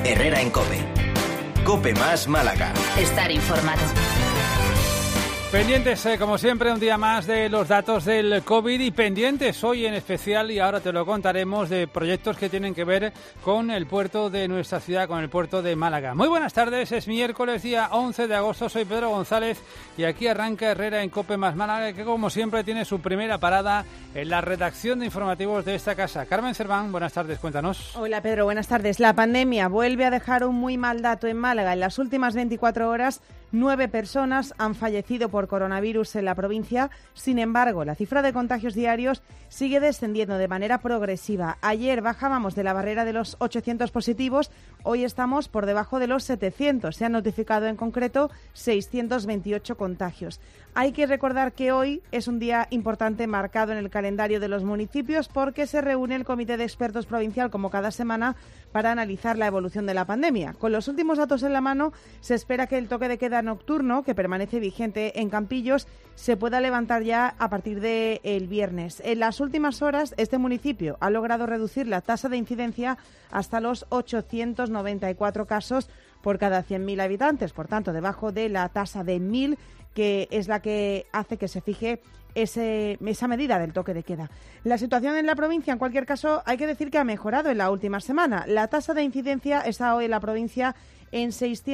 Herrera en COPE. COPE más Málaga. Estar informado. Pendientes, como siempre, un día más de los datos del COVID y pendientes hoy en especial, y ahora te lo contaremos, de proyectos que tienen que ver con el puerto de nuestra ciudad, con el puerto de Málaga. Muy buenas tardes, es miércoles, día 11 de agosto, soy Pedro González y aquí arranca Herrera en COPE más Málaga, que como siempre tiene su primera parada en la redacción de informativos de esta casa. Carmen Cerván, buenas tardes, cuéntanos. Hola Pedro, buenas tardes. La pandemia vuelve a dejar un muy mal dato en Málaga. En las últimas 24 horas, 9 personas han fallecido por coronavirus en la provincia. Sin embargo, la cifra de contagios diarios sigue descendiendo de manera progresiva. Ayer bajábamos de la barrera de los 800 positivos, hoy estamos por debajo de los 700. Se han notificado en concreto 628 contagios. Hay que recordar que hoy es un día importante marcado en el calendario de los municipios porque se reúne el Comité de Expertos Provincial como cada semana para analizar la evolución de la pandemia. Con los últimos datos en la mano, se espera que el toque de queda nocturno, que permanece vigente en Campillos, se pueda levantar ya a partir del viernes. En las últimas horas, este municipio ha logrado reducir la tasa de incidencia hasta los 894 casos por cada 100.000 habitantes, por tanto, debajo de la tasa de 1.000, que es la que hace que se fije esa medida del toque de queda. La situación en la provincia, en cualquier caso, hay que decir que ha mejorado en la última semana. La tasa de incidencia está hoy en la provincia en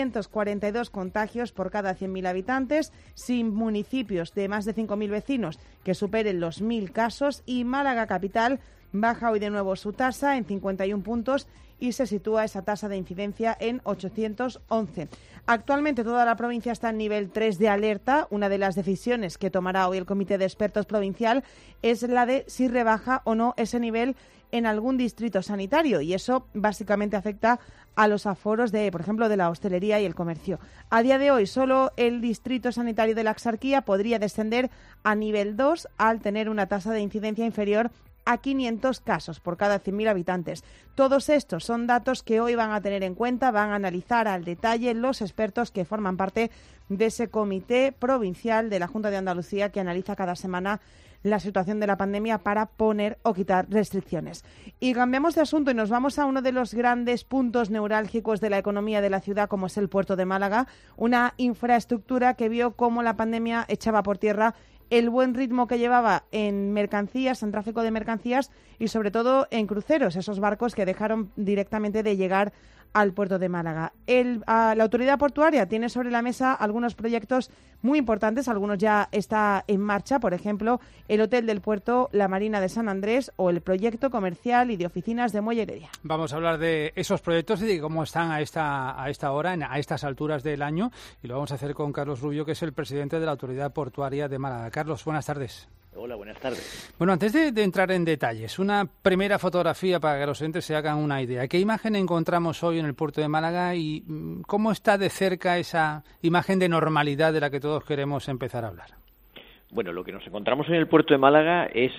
642 contagios por cada 100.000 habitantes, sin municipios de más de 5.000 vecinos que superen los 1.000 casos, y Málaga capital baja hoy de nuevo su tasa en 51 puntos y se sitúa esa tasa de incidencia en 811. Actualmente toda la provincia está en nivel 3 de alerta. Una de las decisiones que tomará hoy el Comité de Expertos Provincial es la de si rebaja o no ese nivel en algún distrito sanitario, y eso básicamente afecta a los aforos por ejemplo, de la hostelería y el comercio. A día de hoy, solo el distrito sanitario de la Axarquía podría descender a nivel 2 al tener una tasa de incidencia inferior a 500 casos por cada 100.000 habitantes. Todos estos son datos que hoy van a tener en cuenta, van a analizar al detalle los expertos que forman parte de ese comité provincial de la Junta de Andalucía que analiza cada semana la situación de la pandemia para poner o quitar restricciones. Y cambiamos de asunto y nos vamos a uno de los grandes puntos neurálgicos de la economía de la ciudad, como es el puerto de Málaga, una infraestructura que vio cómo la pandemia echaba por tierra el buen ritmo que llevaba en mercancías, en tráfico de mercancías y sobre todo en cruceros, esos barcos que dejaron directamente de llegar al puerto de Málaga. La autoridad portuaria tiene sobre la mesa algunos proyectos muy importantes, algunos ya está en marcha, por ejemplo, el Hotel del Puerto, la Marina de San Andrés o el proyecto comercial y de oficinas de Muelle Heredia. Vamos a hablar de esos proyectos y de cómo están a esta hora, a estas alturas del año, y lo vamos a hacer con Carlos Rubio, que es el presidente de la Autoridad Portuaria de Málaga. Carlos, buenas tardes. Hola, buenas tardes. Bueno, antes de entrar en detalles, una primera fotografía para que los oyentes se hagan una idea. ¿Qué imagen encontramos hoy en el puerto de Málaga y cómo está de cerca esa imagen de normalidad de la que todos queremos empezar a hablar? Bueno, lo que nos encontramos en el puerto de Málaga es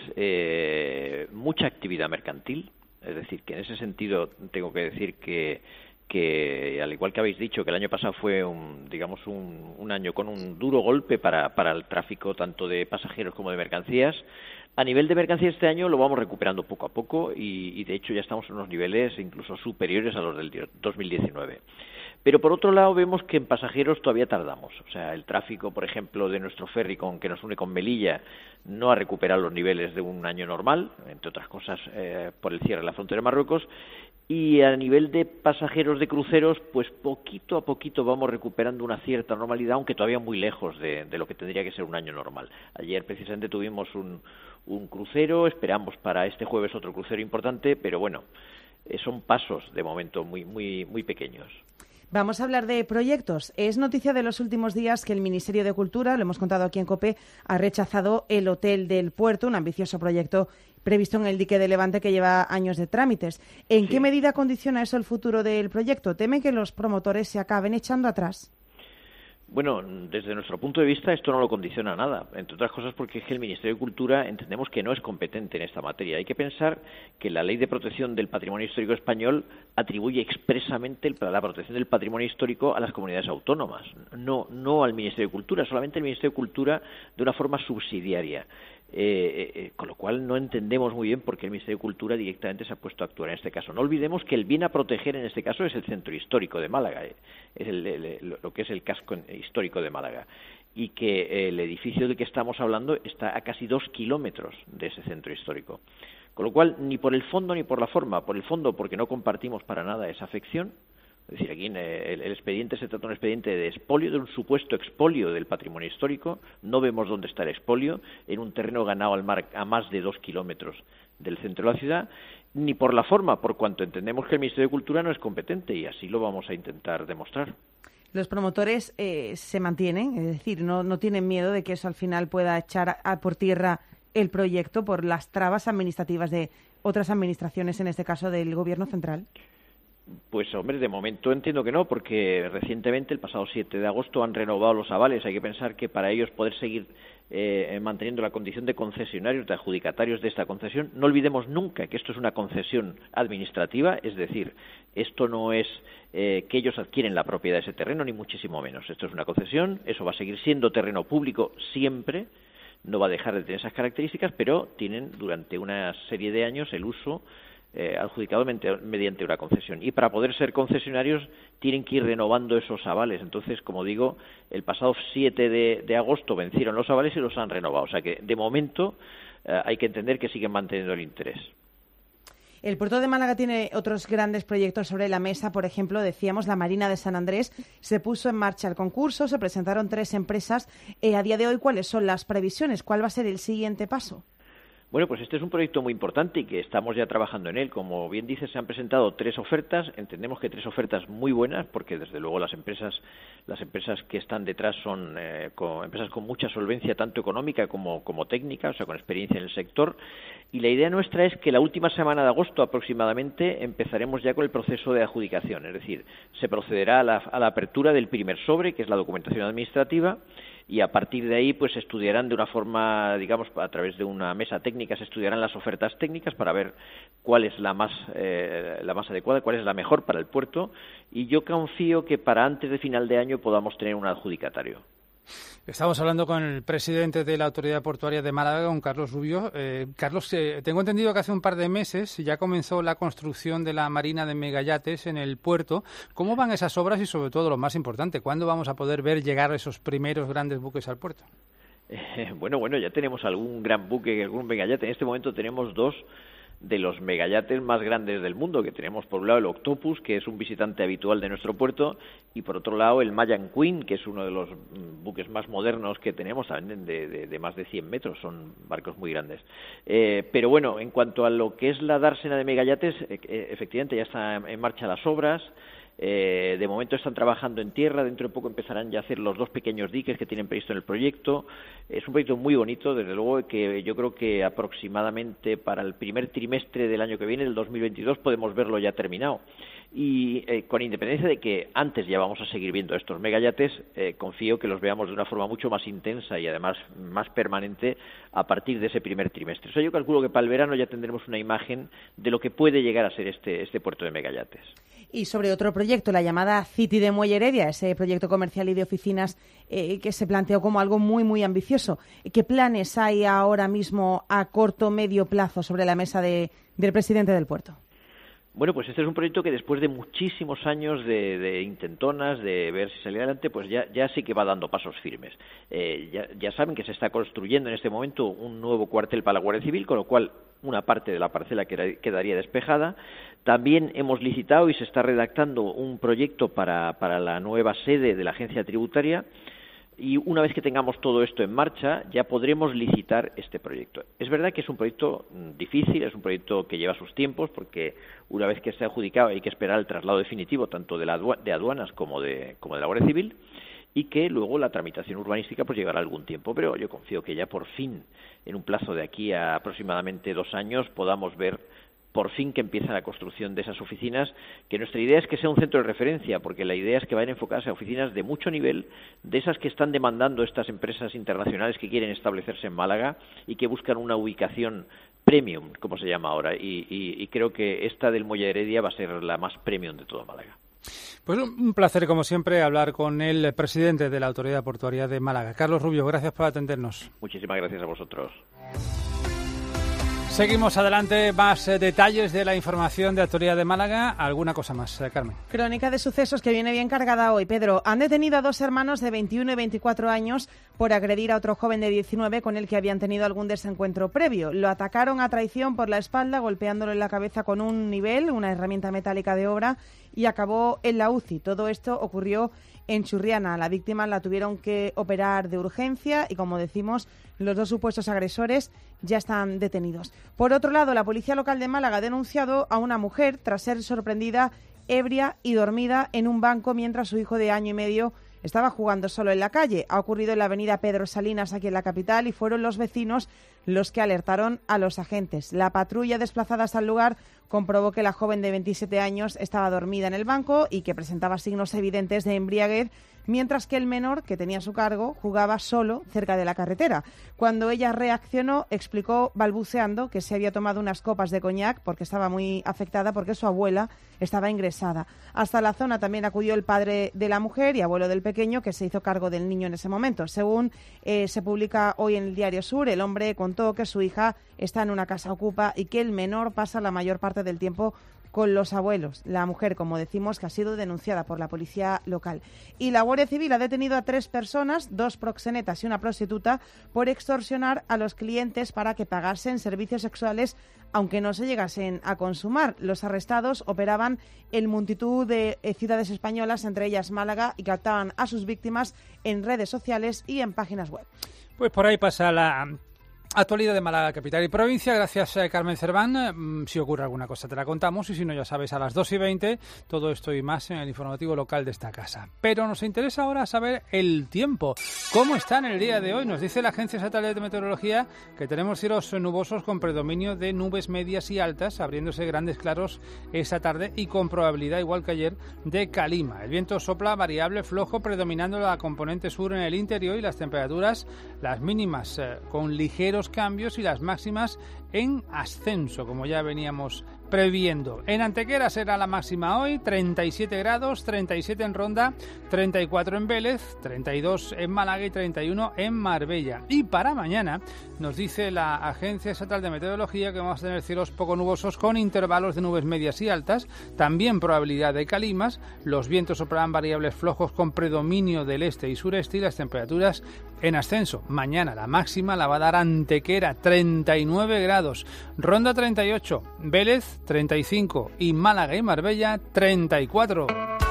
mucha actividad mercantil, es decir, que en ese sentido tengo que decir que al igual que habéis dicho, que el año pasado fue un año con un duro golpe para el tráfico tanto de pasajeros como de mercancías. A nivel de mercancías este año lo vamos recuperando poco a poco y de hecho ya estamos en unos niveles incluso superiores a los del 2019. Pero por otro lado vemos que en pasajeros todavía tardamos. O sea, el tráfico, por ejemplo, de nuestro ferry que nos une con Melilla no ha recuperado los niveles de un año normal, entre otras cosas por el cierre de la frontera de Marruecos. Y a nivel de pasajeros de cruceros, pues poquito a poquito vamos recuperando una cierta normalidad, aunque todavía muy lejos de lo que tendría que ser un año normal. Ayer precisamente tuvimos un crucero, esperamos para este jueves otro crucero importante, pero bueno, son pasos de momento muy, muy, muy pequeños. Vamos a hablar de proyectos. Es noticia de los últimos días que el Ministerio de Cultura, lo hemos contado aquí en COPE, ha rechazado el Hotel del Puerto, un ambicioso proyecto previsto en el dique de Levante que lleva años de trámites. ¿En qué medida condiciona eso el futuro del proyecto? ¿Teme que los promotores se acaben echando atrás? Bueno, desde nuestro punto de vista esto no lo condiciona nada, entre otras cosas porque es que el Ministerio de Cultura entendemos que no es competente en esta materia. Hay que pensar que la Ley de Protección del Patrimonio Histórico Español atribuye expresamente la protección del patrimonio histórico a las comunidades autónomas, no al Ministerio de Cultura, solamente el Ministerio de Cultura de una forma subsidiaria. Con lo cual no entendemos muy bien por qué el Ministerio de Cultura directamente se ha puesto a actuar en este caso. No olvidemos que el bien a proteger en este caso es el centro histórico de Málaga, es lo que es el casco histórico de Málaga, y que el edificio del que estamos hablando está a casi 2 kilómetros de ese centro histórico. Con lo cual, ni por el fondo ni por la forma. Por el fondo, porque no compartimos para nada esa afección. Es decir, aquí el expediente se trata de un expediente de expolio, de un supuesto expolio del patrimonio histórico. No vemos dónde está el expolio, en un terreno ganado al mar a más de 2 kilómetros del centro de la ciudad, ni por la forma, por cuanto entendemos que el Ministerio de Cultura no es competente, y así lo vamos a intentar demostrar. Los promotores se mantienen, es decir, no tienen miedo de que eso al final pueda echar por tierra el proyecto por las trabas administrativas de otras administraciones, en este caso del Gobierno central. Pues, hombre, de momento entiendo que no, porque recientemente, el pasado 7 de agosto, han renovado los avales. Hay que pensar que para ellos poder seguir manteniendo la condición de concesionarios, de adjudicatarios de esta concesión, no olvidemos nunca que esto es una concesión administrativa, es decir, esto no es que ellos adquieren la propiedad de ese terreno, ni muchísimo menos. Esto es una concesión, eso va a seguir siendo terreno público siempre, no va a dejar de tener esas características, pero tienen durante una serie de años el uso adjudicado mediante una concesión. Y para poder ser concesionarios tienen que ir renovando esos avales. Entonces, como digo, el pasado 7 de agosto vencieron los avales y los han renovado. O sea que, de momento, hay que entender que siguen manteniendo el interés. El Puerto de Málaga tiene otros grandes proyectos sobre la mesa. Por ejemplo, decíamos, la Marina de San Andrés. Se puso en marcha el concurso, se presentaron 3 empresas. A día de hoy, ¿cuáles son las previsiones? ¿Cuál va a ser el siguiente paso? Bueno, pues este es un proyecto muy importante y que estamos ya trabajando en él. Como bien dices, se han presentado 3 ofertas. Entendemos que 3 ofertas muy buenas, porque desde luego las empresas que están detrás son empresas con mucha solvencia, tanto económica como técnica, o sea, con experiencia en el sector. Y la idea nuestra es que la última semana de agosto aproximadamente empezaremos ya con el proceso de adjudicación. Es decir, se procederá a la apertura del primer sobre, que es la documentación administrativa, y a partir de ahí pues se estudiarán de una forma, digamos, a través de una mesa técnica, se estudiarán las ofertas técnicas para ver cuál es la más adecuada, cuál es la mejor para el puerto, y yo confío que para antes de final de año podamos tener un adjudicatario. Estamos hablando con el presidente de la Autoridad Portuaria de Málaga, con Carlos Rubio. Carlos, tengo entendido que hace un par de meses ya comenzó la construcción de la Marina de Megayates en el puerto. ¿Cómo van esas obras y, sobre todo, lo más importante, cuándo vamos a poder ver llegar esos primeros grandes buques al puerto? Bueno, ya tenemos algún gran buque, algún megayate. En este momento tenemos 2 de los megayates más grandes del mundo, que tenemos por un lado el Octopus, que es un visitante habitual de nuestro puerto, y por otro lado el Mayan Queen, que es uno de los buques más modernos que tenemos, también de más de 100 metros, son barcos muy grandes. Pero bueno, en cuanto a lo que es la dársena de megayates, efectivamente ya están en marcha las obras. De momento están trabajando en tierra, dentro de poco empezarán ya a hacer los 2 pequeños diques que tienen previsto en el proyecto. Es un proyecto muy bonito, desde luego, que yo creo que aproximadamente para el primer trimestre del año que viene, del 2022, podemos verlo ya terminado. Y con independencia de que antes ya vamos a seguir viendo estos megayates, confío que los veamos de una forma mucho más intensa y además más permanente a partir de ese primer trimestre. O sea, yo calculo que para el verano ya tendremos una imagen de lo que puede llegar a ser este puerto de megayates. Y sobre otro proyecto, la llamada City de Muelle Heredia, ese proyecto comercial y de oficinas que se planteó como algo muy, muy ambicioso. ¿Qué planes hay ahora mismo a corto o medio plazo sobre la mesa del presidente del puerto? Bueno, pues este es un proyecto que después de muchísimos años de intentonas, de ver si salía adelante, pues ya sí que va dando pasos firmes. Ya saben que se está construyendo en este momento un nuevo cuartel para la Guardia Civil, con lo cual una parte de la parcela quedaría despejada. También hemos licitado y se está redactando un proyecto para la nueva sede de la agencia tributaria. Y una vez que tengamos todo esto en marcha, ya podremos licitar este proyecto. Es verdad que es un proyecto difícil, es un proyecto que lleva sus tiempos, porque una vez que esté adjudicado hay que esperar el traslado definitivo tanto de aduanas como de la Guardia Civil, y que luego la tramitación urbanística pues llevará algún tiempo. Pero yo confío que ya por fin, en un plazo de aquí a aproximadamente 2 años, podamos ver por fin que empieza la construcción de esas oficinas, que nuestra idea es que sea un centro de referencia, porque la idea es que vayan enfocadas a oficinas de mucho nivel, de esas que están demandando estas empresas internacionales que quieren establecerse en Málaga y que buscan una ubicación premium, como se llama ahora, y creo que esta del Muelle Heredia va a ser la más premium de toda Málaga. Pues un placer, como siempre, hablar con el presidente de la Autoridad Portuaria de Málaga. Carlos Rubio, gracias por atendernos. Muchísimas gracias a vosotros. Seguimos adelante, más detalles de la información de Autoridad de Málaga. ¿Alguna cosa más, Carmen? Crónica de sucesos que viene bien cargada hoy. Pedro, han detenido a 2 hermanos de 21 y 24 años por agredir a otro joven de 19 con el que habían tenido algún desencuentro previo. Lo atacaron a traición por la espalda, golpeándolo en la cabeza con un nivel, una herramienta metálica de obra, y acabó en la UCI. Todo esto ocurrió en Churriana. La víctima la tuvieron que operar de urgencia y, como decimos, los 2 supuestos agresores ya están detenidos. Por otro lado, la Policía Local de Málaga ha denunciado a una mujer tras ser sorprendida ebria y dormida en un banco mientras su hijo de año y medio estaba jugando solo en la calle. Ha ocurrido en la avenida Pedro Salinas, aquí en la capital, y fueron los vecinos los que alertaron a los agentes. La patrulla desplazada hasta el lugar comprobó que la joven de 27 años estaba dormida en el banco y que presentaba signos evidentes de embriaguez, mientras que el menor, que tenía a su cargo, jugaba solo cerca de la carretera. Cuando ella reaccionó, explicó balbuceando que se había tomado unas copas de coñac porque estaba muy afectada porque su abuela estaba ingresada. Hasta la zona también acudió el padre de la mujer y abuelo del pequeño, que se hizo cargo del niño en ese momento. Según se publica hoy en el Diario Sur, el hombre contó que su hija está en una casa ocupa y que el menor pasa la mayor parte del tiempo con los abuelos. La mujer, como decimos, que ha sido denunciada por la policía local. Y la Guardia Civil ha detenido a 3 personas, 2 proxenetas y una prostituta, por extorsionar a los clientes para que pagasen servicios sexuales aunque no se llegasen a consumar. Los arrestados operaban en multitud de ciudades españolas, entre ellas Málaga, y captaban a sus víctimas en redes sociales y en páginas web. Pues por ahí pasa la actualidad de Málaga, capital y provincia. Gracias, Carmen Cerván. Si ocurre alguna cosa te la contamos, y si no, ya sabes, a las 2:20, todo esto y más en el informativo local de esta casa. Pero nos interesa ahora saber el tiempo. ¿Cómo está en el día de hoy? Nos dice la Agencia Estatal de Meteorología que tenemos cielos nubosos con predominio de nubes medias y altas, abriéndose grandes claros esta tarde y con probabilidad, igual que ayer, de calima. El viento sopla variable flojo, predominando la componente sur en el interior, y las temperaturas, las mínimas con ligeros cambios y las máximas en ascenso, como ya veníamos previendo. En Antequera será la máxima hoy, 37 grados, 37 en Ronda, 34 en Vélez, 32 en Málaga y 31 en Marbella. Y para mañana nos dice la Agencia Estatal de Meteorología que vamos a tener cielos poco nubosos con intervalos de nubes medias y altas, también probabilidad de calimas, los vientos soplarán variables flojos con predominio del este y sureste, y las temperaturas en ascenso. Mañana la máxima la va a dar Antequera, 39 grados, Ronda 38, Vélez 35 y Málaga y Marbella 34.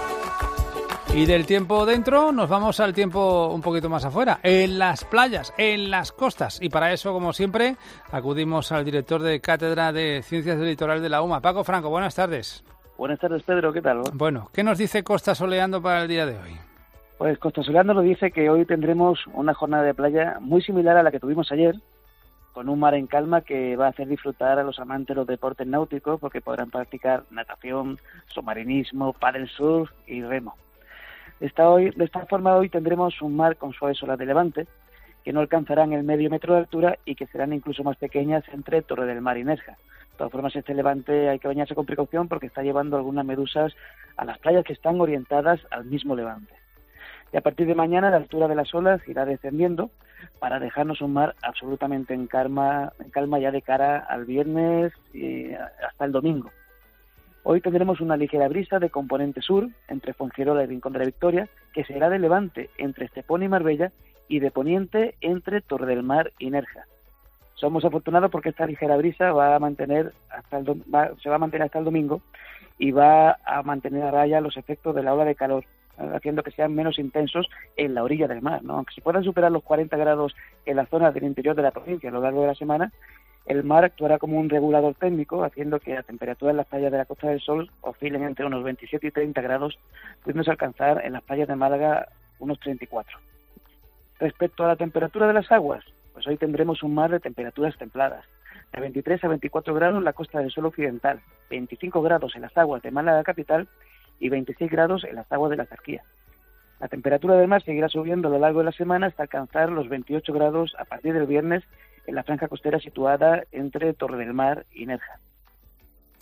Y del tiempo dentro nos vamos al tiempo un poquito más afuera, en las playas, en las costas. Y para eso, como siempre, acudimos al director de Cátedra de Ciencias del Litoral de la UMA, Paco Franco. Buenas tardes. Buenas tardes, Pedro. ¿Qué tal? Bueno, ¿qué nos dice Costa Soleando para el día de hoy? Pues Costa Soleando nos dice que hoy tendremos una jornada de playa muy similar a la que tuvimos ayer, con un mar en calma que va a hacer disfrutar a los amantes de los deportes náuticos, porque podrán practicar natación, submarinismo, paddle surf y remo. De esta forma hoy tendremos un mar con suaves olas de levante, que no alcanzarán el medio metro de altura y que serán incluso más pequeñas entre Torre del Mar y Nerja. De todas formas, este levante hay que bañarse con precaución porque está llevando algunas medusas a las playas que están orientadas al mismo levante. Y a partir de mañana la altura de las olas irá descendiendo para dejarnos un mar absolutamente en calma ya de cara al viernes y hasta el domingo. Hoy tendremos una ligera brisa de componente sur entre Fuengirola y Rincón de la Victoria, que será de levante entre Estepona y Marbella y de poniente entre Torre del Mar y Nerja. Somos afortunados porque esta ligera brisa se va a mantener hasta el domingo y va a mantener a raya los efectos de la ola de calor, haciendo que sean menos intensos en la orilla del mar, ¿no? Aunque se puedan superar los 40 grados en la zona del interior de la provincia a lo largo de la semana, el mar actuará como un regulador térmico, haciendo que la temperatura en las playas de la Costa del Sol oscilen entre unos 27 y 30 grados, pudiéndose alcanzar en las playas de Málaga unos 34. Respecto a la temperatura de las aguas, pues hoy tendremos un mar de temperaturas templadas, de 23 a 24 grados en la Costa del Sol occidental, 25 grados en las aguas de Málaga capital y 26 grados en las aguas de la Zarquía. La temperatura del mar seguirá subiendo a lo largo de la semana hasta alcanzar los 28 grados a partir del viernes en la franja costera situada entre Torre del Mar y Nerja.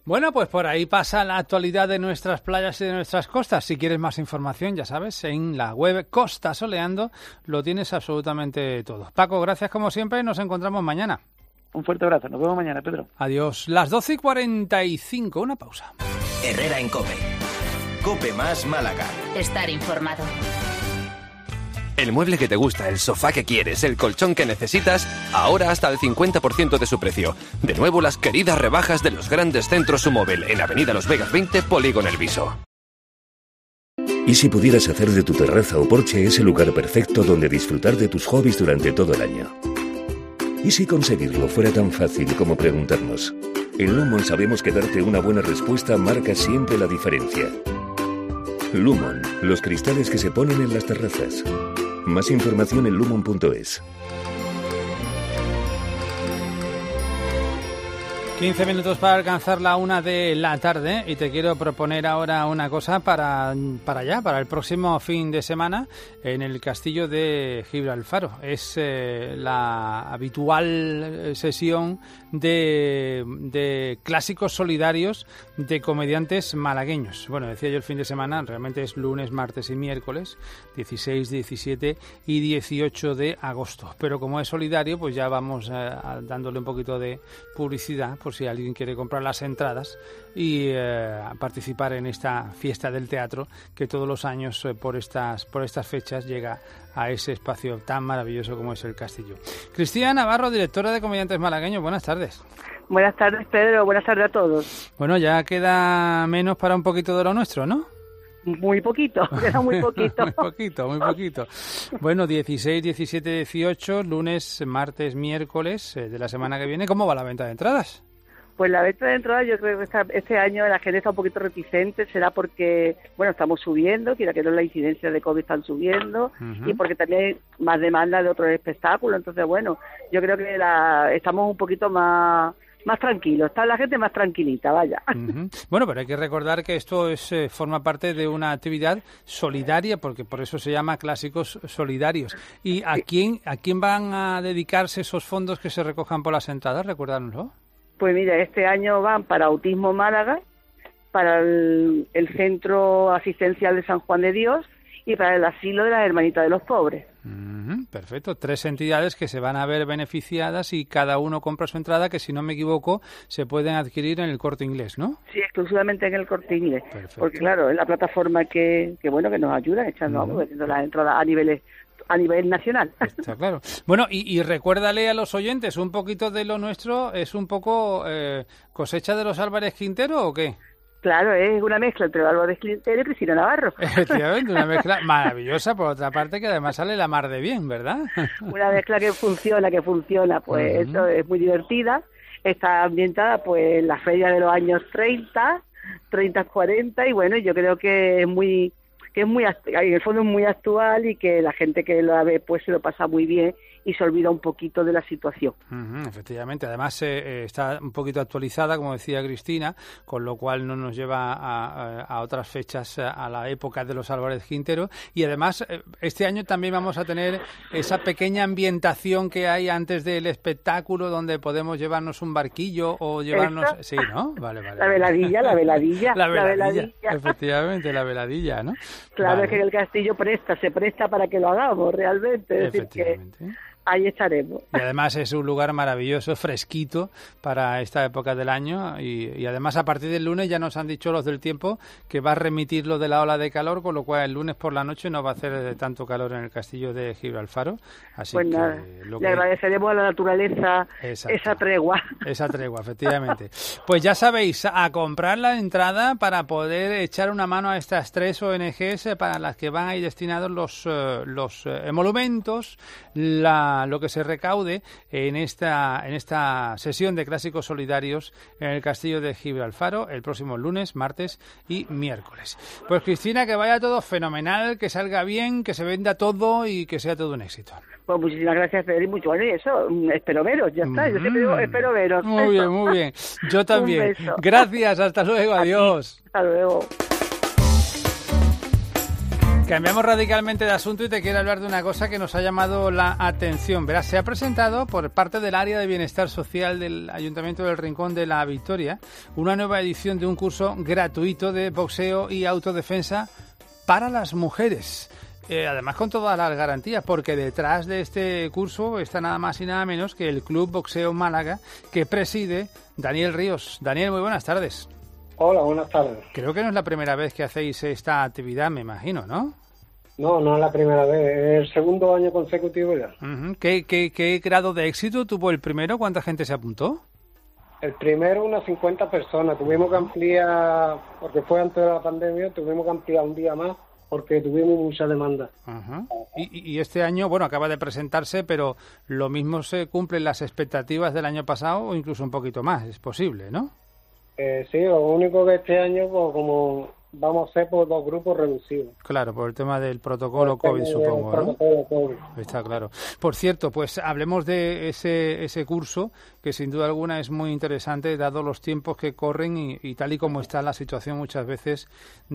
Bueno, pues por ahí pasa la actualidad de nuestras playas y de nuestras costas. Si quieres más información, ya sabes, en la web Costa Soleando lo tienes absolutamente todo. Paco, gracias como siempre, nos encontramos mañana. Un fuerte abrazo, nos vemos mañana, Pedro. Adiós. Las 12:45, una pausa. Herrera en COPE. COPE más Málaga. Estar informado. El mueble que te gusta, el sofá que quieres, el colchón que necesitas, ahora hasta el 50% de su precio. De nuevo las queridas rebajas de los grandes centros Sumóvel en Avenida Los Vegas 20, Polígono El Viso. ¿Y si pudieras hacer de tu terraza o porche ese lugar perfecto donde disfrutar de tus hobbies durante todo el año? ¿Y si conseguirlo fuera tan fácil como preguntarnos? En Lumon sabemos que darte una buena respuesta marca siempre la diferencia. Lumon, los cristales que se ponen en las terrazas. Más información en lumon.es. 15 minutos para alcanzar la 1 de la tarde y te quiero proponer ahora una cosa para el próximo fin de semana en el Castillo de Gibralfaro. Es la habitual sesión de clásicos solidarios de comediantes malagueños. Bueno, decía yo el fin de semana, realmente es lunes, martes y miércoles, 16, 17 y 18 de agosto. Pero como es solidario, pues ya vamos dándole un poquito de publicidad por si alguien quiere comprar las entradas y participar en esta fiesta del teatro que todos los años por estas fechas llega a ese espacio tan maravilloso como es el Castillo. Cristina Navarro, directora de Comediantes Malagueños, buenas tardes. Buenas tardes, Pedro, buenas tardes a todos. Bueno, ya queda menos para un poquito de lo nuestro, ¿no? Muy poquito, queda muy poquito. muy poquito. Bueno, 16, 17, 18, lunes, martes, miércoles de la semana que viene. ¿Cómo va la venta de entradas? Pues la venta de entradas yo creo que este año la gente está un poquito reticente, será porque, bueno, estamos subiendo, quiera que no, la incidencia de COVID están subiendo, y porque también hay más demanda de otros espectáculos, entonces bueno, yo creo que estamos un poquito más tranquilos, está la gente más tranquilita, vaya. Bueno, pero hay que recordar que esto forma parte de una actividad solidaria, porque por eso se llama Clásicos Solidarios. ¿Y a quién van a dedicarse esos fondos que se recojan por las entradas? Recuérdanoslo. Pues mira, este año van para Autismo Málaga, para el Centro Asistencial de San Juan de Dios y para el Asilo de las Hermanitas de los Pobres. Perfecto, 3 entidades que se van a ver beneficiadas y cada uno compra su entrada, que si no me equivoco se pueden adquirir en el Corte Inglés, ¿no? Sí, exclusivamente en el Corte Inglés. Perfecto. Porque claro, es la plataforma que nos ayuda echando vendiendo las entradas a nivel nacional. Está claro. Bueno, y recuérdale a los oyentes, un poquito de lo nuestro es un poco cosecha de los Álvarez Quintero, ¿o qué? Claro, es una mezcla entre Álvarez Quintero y Cristina Navarro. Efectivamente, una mezcla maravillosa, por otra parte, que además sale la mar de bien, ¿verdad? Una mezcla que funciona, pues eso es muy divertida. Está ambientada pues en la feria de los años 30, 40, y bueno, yo creo que en el fondo es muy actual y que la gente que lo ve pues se lo pasa muy bien y se olvida un poquito de la situación. Efectivamente, además está un poquito actualizada, como decía Cristina, con lo cual no nos lleva a otras fechas, a la época de los Álvarez Quintero, y además este año también vamos a tener esa pequeña ambientación que hay antes del espectáculo, donde podemos llevarnos un barquillo o llevarnos... ¿Esta? Sí, ¿no? Vale. La veladilla. La veladilla, efectivamente, la veladilla, ¿no? Claro, vale. Es que el castillo se presta para que lo hagamos realmente, es decir que ahí estaremos. Y además es un lugar maravilloso, fresquito para esta época del año, y además a partir del lunes ya nos han dicho los del tiempo que va a remitir lo de la ola de calor, con lo cual el lunes por la noche no va a hacer tanto calor en el Castillo de Gibralfaro. Así pues que nada, le agradeceremos a la naturaleza esa tregua. Esa tregua, efectivamente. Pues ya sabéis, a comprar la entrada para poder echar una mano a estas 3 ONGs para las que van ahí destinados los emolumentos, lo que se recaude en esta sesión de Clásicos Solidarios en el Castillo de Gibralfaro el próximo lunes, martes y miércoles. Pues Cristina, que vaya todo fenomenal, que salga bien, que se venda todo y que sea todo un éxito. Pues muchísimas gracias, Pedro, y mucho bueno, y eso, espero veros, ya está, yo siempre digo, espero veros. Muy bien, yo también. Gracias, hasta luego, adiós. Hasta luego. Cambiamos radicalmente de asunto y te quiero hablar de una cosa que nos ha llamado la atención. Verás, se ha presentado por parte del área de bienestar social del Ayuntamiento del Rincón de la Victoria una nueva edición de un curso gratuito de boxeo y autodefensa para las mujeres. Además con todas las garantías, porque detrás de este curso está nada más y nada menos que el Club Boxeo Málaga, que preside Daniel Ríos. Daniel, muy buenas tardes. Hola, buenas tardes. Creo que no es la primera vez que hacéis esta actividad, me imagino, ¿no? No es la primera vez, es el segundo año consecutivo ya. Uh-huh. ¿Qué grado de éxito tuvo el primero? ¿Cuánta gente se apuntó? El primero, unas 50 personas. Tuvimos que ampliar, porque fue antes de la pandemia, tuvimos que ampliar un día más porque tuvimos mucha demanda. Uh-huh. Y este año, bueno, acaba de presentarse, pero lo mismo se cumplen las expectativas del año pasado o incluso un poquito más, es posible, ¿no? Sí, lo único que este año, pues, como vamos a hacer por 2 grupos reducidos. Claro, por el tema del protocolo COVID, supongo, ¿no? Protocolo COVID. Está claro. Por cierto, pues hablemos de ese curso, que sin duda alguna es muy interesante, dado los tiempos que corren y tal y como está la situación muchas veces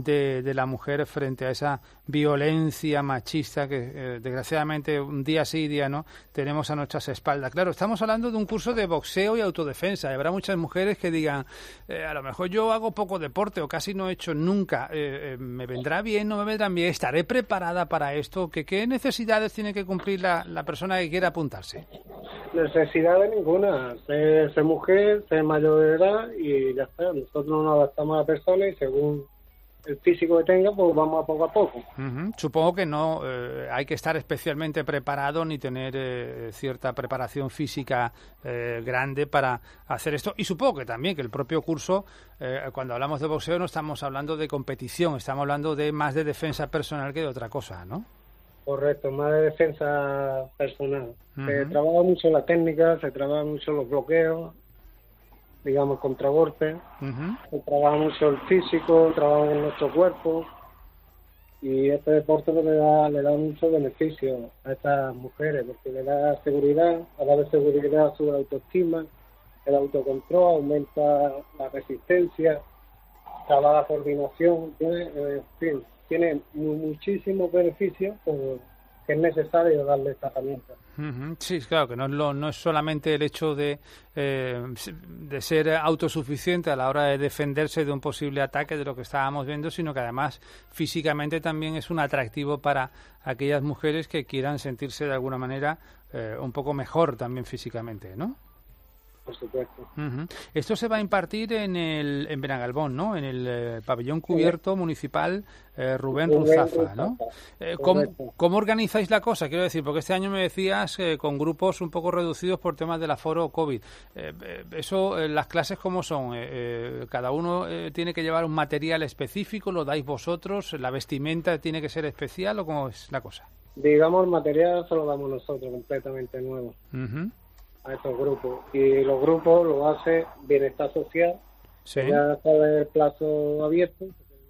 de la mujer frente a esa violencia machista que, desgraciadamente, un día sí, día no, tenemos a nuestras espaldas. Claro, estamos hablando de un curso de boxeo y autodefensa. Habrá muchas mujeres que digan, a lo mejor yo hago poco deporte o casi no he hecho nunca. ¿Me vendrá bien? ¿No me vendrán bien? ¿Estaré preparada para esto? ¿Qué necesidades tiene que cumplir la persona que quiera apuntarse? Necesidades ninguna. Ser mujer, ser mayor de edad y ya está. Nosotros nos adaptamos a la persona y según el físico que tenga, pues vamos a poco. Uh-huh. Supongo que no hay que estar especialmente preparado ni tener cierta preparación física grande para hacer esto. Y supongo que también que el propio curso, cuando hablamos de boxeo, no estamos hablando de competición, estamos hablando de más de defensa personal que de otra cosa, ¿no? Correcto, más de defensa personal. Uh-huh. Se trabaja mucho la técnica, se trabaja mucho los bloqueos, digamos, contragolpes. Uh-huh. Se trabaja mucho el físico, trabaja en nuestro cuerpo y este deporte le da mucho beneficio a estas mujeres porque le da seguridad, a la vez seguridad su autoestima, el autocontrol, aumenta la resistencia, trabaja coordinación, tiene muchísimos beneficios que es necesario darle esta herramienta. Uh-huh. Sí, claro, que no es solamente el hecho de ser autosuficiente a la hora de defenderse de un posible ataque de lo que estábamos viendo, sino que además físicamente también es un atractivo para aquellas mujeres que quieran sentirse de alguna manera un poco mejor también físicamente, ¿no? Por supuesto. Uh-huh. Esto se va a impartir en Benagalbón, ¿no? En el pabellón cubierto municipal Rubén Ruzafa, ¿no? ¿Cómo organizáis la cosa? Quiero decir, porque este año me decías con grupos un poco reducidos por temas del aforo COVID. ¿Las clases cómo son? ¿Cada uno tiene que llevar un material específico? ¿Lo dais vosotros? ¿La vestimenta tiene que ser especial o cómo es la cosa? Digamos, el material se lo damos nosotros completamente nuevo. Uh-huh. A estos grupos y los grupos lo hace Bienestar Social. Sí. Ya está el plazo abierto.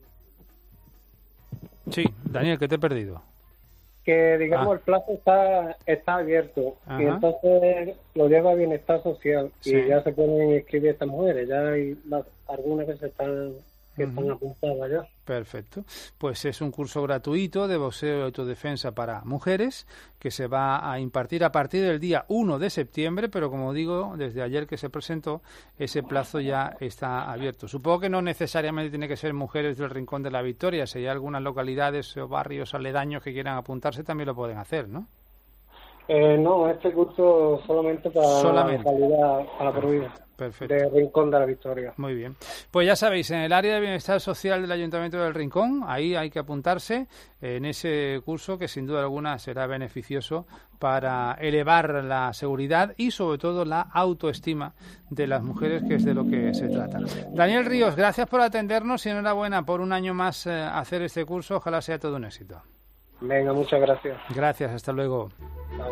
Sí, Daniel, que te he perdido. Que digamos el plazo está abierto. Ajá. Y entonces lo lleva Bienestar Social. Sí. Y ya se pueden inscribir estas mujeres. Ya hay algunas que están apuntadas ya. Perfecto. Pues es un curso gratuito de boxeo y autodefensa para mujeres que se va a impartir a partir del día 1 de septiembre, pero como digo, desde ayer que se presentó, ese plazo ya está abierto. Supongo que no necesariamente tiene que ser mujeres del Rincón de la Victoria. Si hay algunas localidades o barrios aledaños que quieran apuntarse, también lo pueden hacer, ¿no? No, este curso solamente para la localidad, para la provincia. Perfecto. De Rincón de la Victoria. Muy bien. Pues ya sabéis, en el área de bienestar social del Ayuntamiento del Rincón, ahí hay que apuntarse en ese curso que sin duda alguna será beneficioso para elevar la seguridad y sobre todo la autoestima de las mujeres, que es de lo que se trata. Daniel Ríos, gracias por atendernos y enhorabuena por un año más hacer este curso. Ojalá sea todo un éxito. Venga, muchas gracias. Gracias, hasta luego. Chao.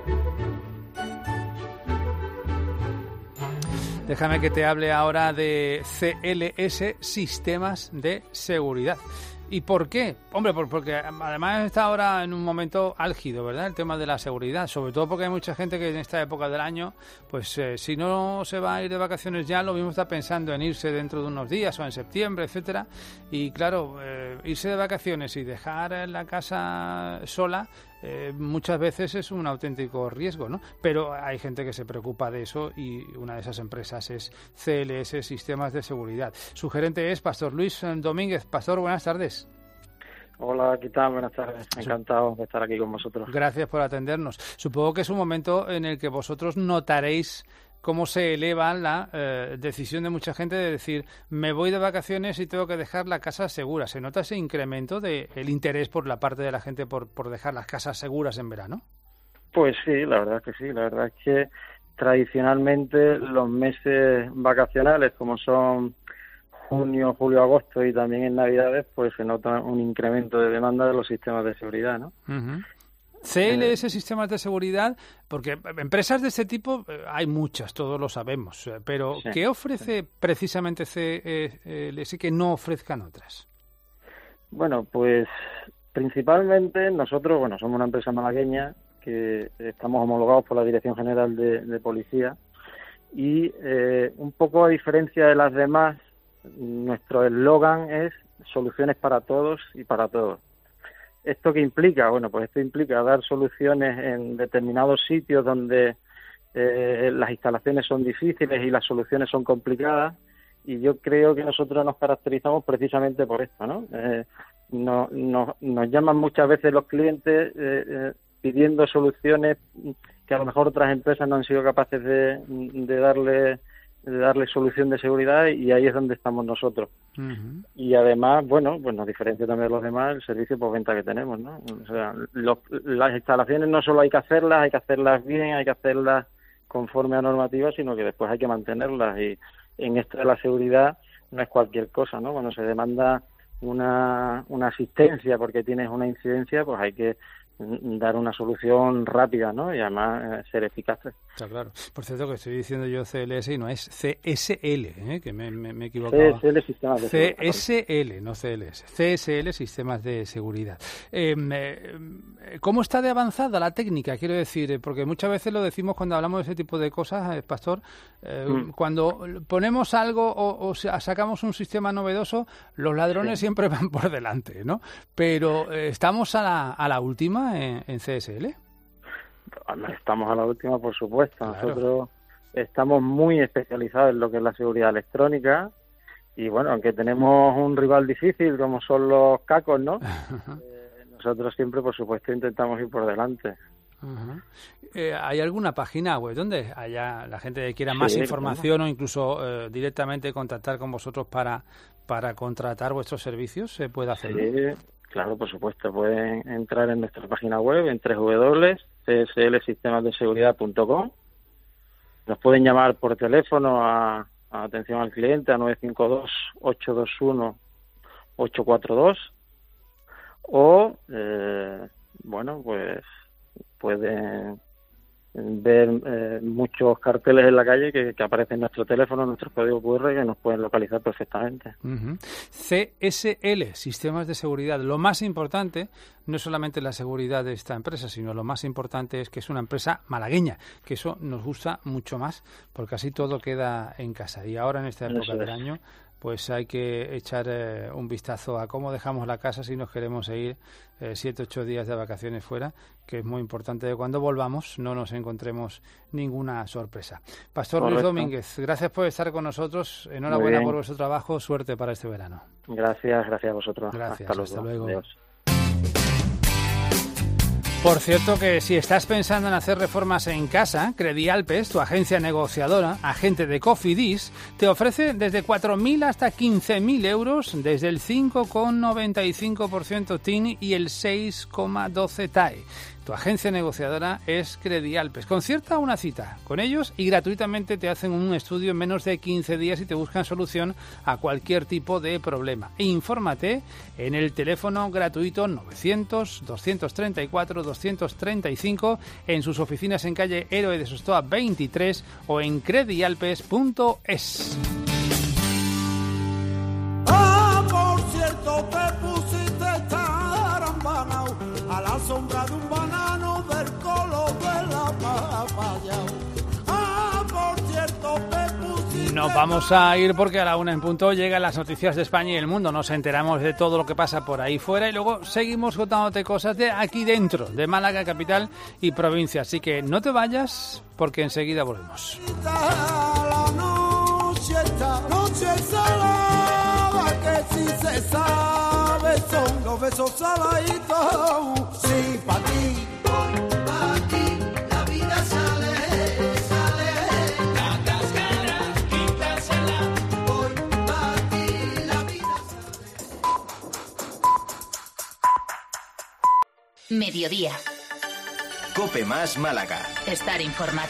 Déjame que te hable ahora de CLS Sistemas de Seguridad. ¿Y por qué? Hombre, porque además está ahora en un momento álgido, ¿verdad? El tema de la seguridad, sobre todo porque hay mucha gente que en esta época del año, pues si no se va a ir de vacaciones ya, lo mismo está pensando en irse dentro de unos días o en septiembre, etcétera. Y claro, irse de vacaciones y dejar la casa sola, muchas veces es un auténtico riesgo, ¿no? Pero hay gente que se preocupa de eso y una de esas empresas es CLS Sistemas de Seguridad. Su gerente es Pastor Luis Domínguez. Pastor, buenas tardes. Hola, ¿qué tal? Buenas tardes. Encantado de estar aquí con vosotros. Gracias por atendernos. Supongo que es un momento en el que vosotros notaréis cómo se eleva la decisión de mucha gente de decir, me voy de vacaciones y tengo que dejar la casa segura. ¿Se nota ese incremento del interés por la parte de la gente por dejar las casas seguras en verano? Pues sí, la verdad es que sí. La verdad es que tradicionalmente los meses vacacionales, como son junio, julio, agosto y también en Navidades, pues se nota un incremento de demanda de los sistemas de seguridad, ¿no? Uh-huh. CLS Sistemas de Seguridad, porque empresas de este tipo hay muchas, todos lo sabemos, pero sí. ¿Qué ofrece precisamente CLS que no ofrezcan otras? Bueno, pues principalmente nosotros, somos una empresa malagueña que estamos homologados por la Dirección General de Policía y un poco a diferencia de las demás, nuestro eslogan es soluciones para todos y para todos. ¿Esto qué implica? Bueno, pues esto implica dar soluciones en determinados sitios donde las instalaciones son difíciles y las soluciones son complicadas, y yo creo que nosotros nos caracterizamos precisamente por esto, ¿no? Nos llaman muchas veces los clientes pidiendo soluciones que a lo mejor otras empresas no han sido capaces de darle solución de seguridad, y ahí es donde estamos nosotros. Uh-huh. Y además, pues nos diferencia también de los demás el servicio por venta que tenemos, ¿no? O sea, las instalaciones no solo hay que hacerlas bien, hay que hacerlas conforme a normativas, sino que después hay que mantenerlas, y en esto de la seguridad no es cualquier cosa, ¿no? Cuando se demanda una asistencia porque tienes una incidencia, pues hay que dar una solución rápida, ¿no? Y además ser eficaces. Está claro. Por cierto, que estoy diciendo yo CLS y no es CSL, que me he equivocado. CSL Sistemas de Seguridad. CSL, no CLS. CSL Sistemas de Seguridad. ¿Cómo está de avanzada la técnica? Quiero decir, porque muchas veces lo decimos cuando hablamos de ese tipo de cosas, Pastor, cuando ponemos algo o sacamos un sistema novedoso, los ladrones siempre van por delante, ¿no? Pero ¿estamos a la última en CSL? Estamos a la última, por supuesto. Claro. Nosotros estamos muy especializados en lo que es la seguridad electrónica, y aunque tenemos un rival difícil como son los cacos, ¿no? Nosotros siempre, por supuesto, intentamos ir por delante. Uh-huh. ¿Hay alguna página web donde haya la gente que quiera más información o incluso directamente contactar con vosotros para contratar vuestros servicios? ¿Se puede hacer? Sí, claro, por supuesto. Pueden entrar en nuestra página web en www.cslsistemasdeseguridad.com. Nos pueden llamar por teléfono a atención al cliente a 952-821-842 o, pues pueden ver muchos carteles en la calle que aparecen en nuestro teléfono, en nuestro código QR, que nos pueden localizar perfectamente. Uh-huh. CSL, Sistemas de Seguridad. Lo más importante no es solamente la seguridad de esta empresa, sino lo más importante es que es una empresa malagueña, que eso nos gusta mucho más, porque así todo queda en casa. Y ahora, en esta época del año, pues hay que echar un vistazo a cómo dejamos la casa si nos queremos ir 7 o 8 días de vacaciones fuera, que es muy importante que cuando volvamos no nos encontremos ninguna sorpresa. Pastor Luis Domínguez, gracias por estar con nosotros. Enhorabuena por vuestro trabajo. Suerte para este verano. Gracias a vosotros. Gracias, hasta luego. Adiós. Por cierto, que si estás pensando en hacer reformas en casa, Credialpes, tu agencia negociadora, agente de Cofidis, te ofrece desde 4.000 hasta 15.000 euros, desde el 5,95% TIN y el 6,12 TAE. Tu agencia negociadora es Credialpes. Concierta una cita con ellos y gratuitamente te hacen un estudio en menos de 15 días y te buscan solución a cualquier tipo de problema. Infórmate en el teléfono gratuito 900-234-235 en sus oficinas en calle Héroe de Sostoa 23 o en credialpes.es. Por cierto, te puse Vamos a ir porque a la 1 en punto llegan las noticias de España y el mundo. Nos enteramos de todo lo que pasa por ahí fuera y luego seguimos contándote cosas de aquí dentro, de Málaga, capital y provincia. Así que no te vayas porque enseguida volvemos. Mediodía. COPE más Málaga. Estar informado.